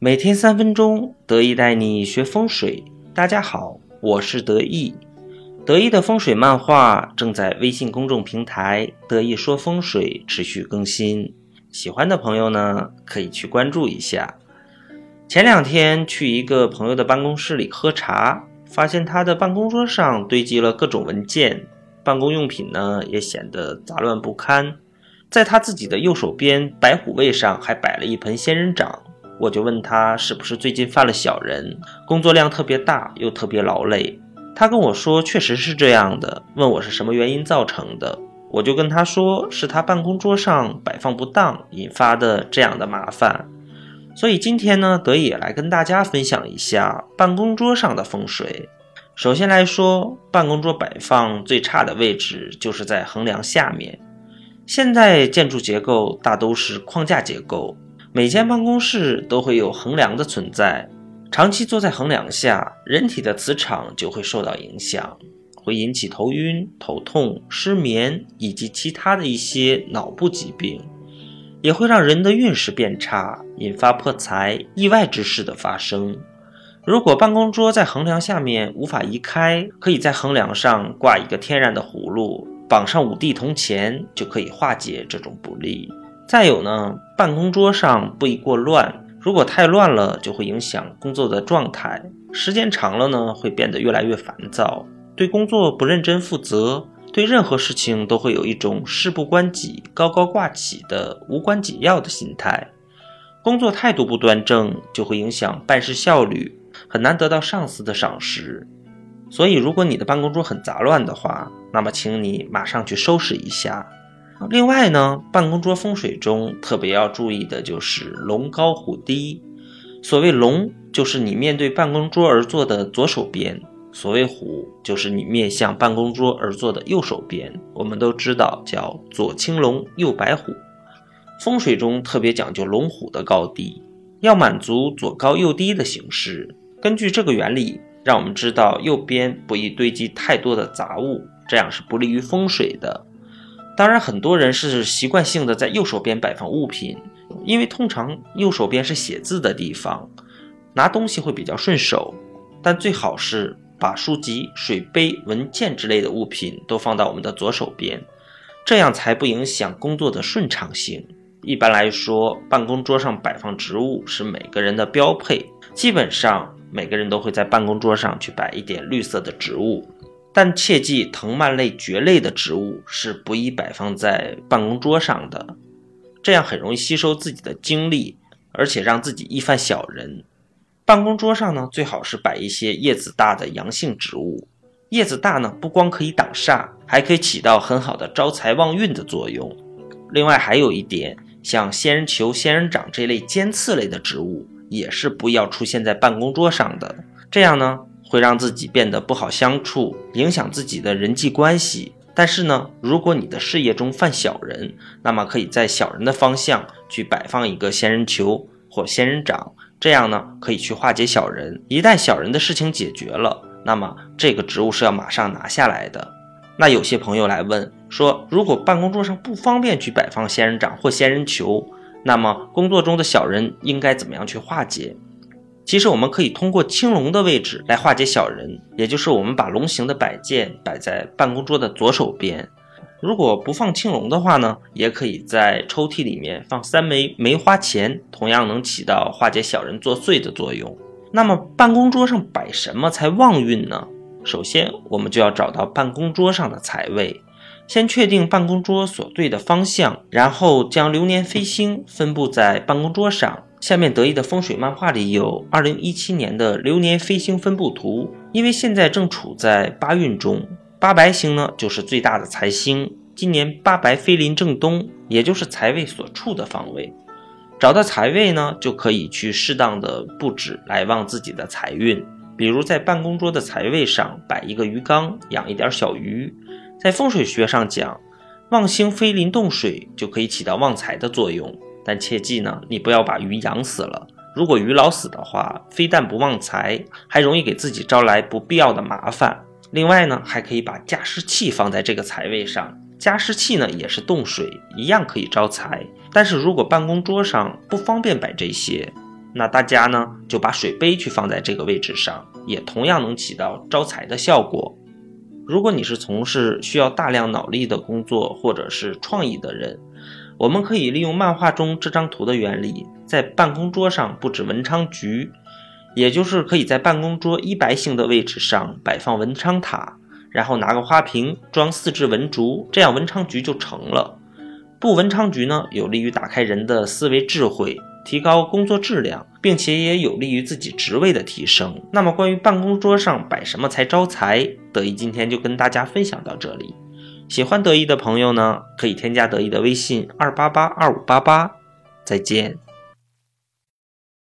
每天3分钟，得意带你学风水。大家好，我是得意。得意的风水漫画正在微信公众平台得意说风水持续更新，喜欢的朋友呢可以去关注一下。前2天去一个朋友的办公室里喝茶，发现他的办公桌上堆积了各种文件，办公用品呢也显得杂乱不堪。在他自己的右手边白虎位上还摆了一盆仙人掌，我就问他是不是最近犯了小人，工作量特别大又特别劳累。他跟我说确实是这样的，问我是什么原因造成的。我就跟他说是他办公桌上摆放不当引发的这样的麻烦。所以今天呢，得以来跟大家分享一下办公桌上的风水。首先来说，办公桌摆放最差的位置就是在横梁下面。现在建筑结构大都是框架结构，每间办公室都会有横梁的存在，长期坐在横梁下，人体的磁场就会受到影响，会引起头晕、头痛、失眠以及其他的一些脑部疾病，也会让人的运势变差，引发破财、意外之事的发生。如果办公桌在横梁下面无法移开，可以在横梁上挂一个天然的葫芦，绑上5地铜钱，就可以化解这种不利。再有呢，办公桌上不宜过乱，如果太乱了就会影响工作的状态，时间长了呢会变得越来越烦躁，对工作不认真负责，对任何事情都会有一种事不关己高高挂起的无关紧要的心态。工作态度不端正就会影响办事效率，很难得到上司的赏识。所以如果你的办公桌很杂乱的话，那么请你马上去收拾一下。另外呢，办公桌风水中特别要注意的就是龙高虎低。所谓龙，就是你面对办公桌而坐的左手边，所谓虎，就是你面向办公桌而坐的右手边。我们都知道叫左青龙右白虎。风水中特别讲究龙虎的高低，要满足左高右低的形式。根据这个原理，让我们知道右边不宜堆积太多的杂物，这样是不利于风水的。当然很多人是习惯性的在右手边摆放物品，因为通常右手边是写字的地方，拿东西会比较顺手，但最好是把书籍、水杯、文件之类的物品都放到我们的左手边，这样才不影响工作的顺畅性。一般来说，办公桌上摆放植物是每个人的标配，基本上每个人都会在办公桌上去摆一点绿色的植物，但切记藤蔓类、蕨类的植物是不宜摆放在办公桌上的，这样很容易吸收自己的精力，而且让自己易犯小人。办公桌上呢，最好是摆一些叶子大的阳性植物。叶子大呢，不光可以挡煞，还可以起到很好的招财旺运的作用。另外还有一点，像仙人球、仙人掌这类尖刺类的植物也是不要出现在办公桌上的，这样呢会让自己变得不好相处，影响自己的人际关系。但是呢，如果你的事业中犯小人，那么可以在小人的方向去摆放一个仙人球或仙人掌，这样呢可以去化解小人。一旦小人的事情解决了，那么这个植物是要马上拿下来的。那有些朋友来问说，如果办公桌上不方便去摆放仙人掌或仙人球，那么工作中的小人应该怎么样去化解？其实我们可以通过青龙的位置来化解小人，也就是我们把龙形的摆件摆在办公桌的左手边。如果不放青龙的话呢，也可以在抽屉里面放3枚梅花钱，同样能起到化解小人作祟的作用。那么办公桌上摆什么才旺运呢？首先我们就要找到办公桌上的财位，先确定办公桌所对的方向，然后将流年飞星分布在办公桌上。下面得意的风水漫画里有2017年的流年飞星分布图，因为现在正处在8运中，8白星呢就是最大的财星，今年8白飞临正东，也就是财位所处的方位。找到财位呢，就可以去适当的布置来旺自己的财运。比如在办公桌的财位上摆一个鱼缸，养一点小鱼。在风水学上讲，旺星飞临洞水就可以起到旺财的作用，但切记呢，你不要把鱼养死了。如果鱼老死的话，非但不旺财，还容易给自己招来不必要的麻烦。另外呢，还可以把加湿器放在这个财位上，加湿器呢也是动水，一样可以招财。但是如果办公桌上不方便摆这些， 那大家呢就把水杯去放在这个位置上，也同样能起到招财的效果。如果你是从事需要大量脑力的工作或者是创意的人，我们可以利用漫画中这张图的原理，在办公桌上布置文昌局，也就是可以在办公桌一白星的位置上摆放文昌塔，然后拿个花瓶装4只文竹，这样文昌局就成了。布文昌局呢，有利于打开人的思维智慧，提高工作质量，并且也有利于自己职位的提升。那么关于办公桌上摆什么才招财，德意今天就跟大家分享到这里。喜欢德意的朋友呢，可以添加德意的微信2882588，再见。